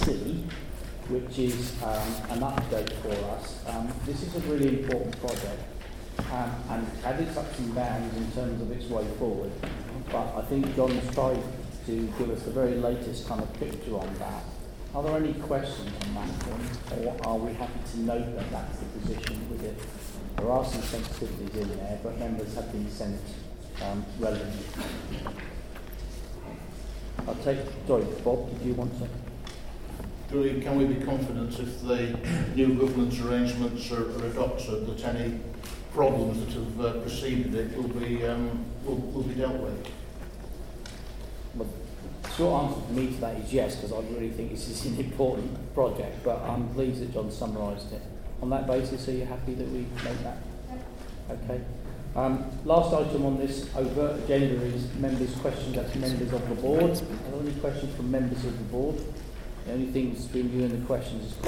C, which is an update for us. This is a really important project, and had its ups and downs in terms of its way forward. But I think John's tried to give us the very latest kind of picture on that. Are there any questions on that one, or are we happy to note that that's the position with it? There are some sensitivities in there, but members have been sent relevant. Sorry, Bob, did you want to? Can we be confident if the new governance arrangements are adopted that any problems that have preceded it will be dealt with? Well, the short answer for me to that is yes, because I really think this is an important project, but I'm pleased that John summarised it. On that basis, are you happy that we make that? Okay. Last item on this overt agenda is members' questions. That's members of the board. Are there any questions from members of the board? The only thing that's been viewing the questions is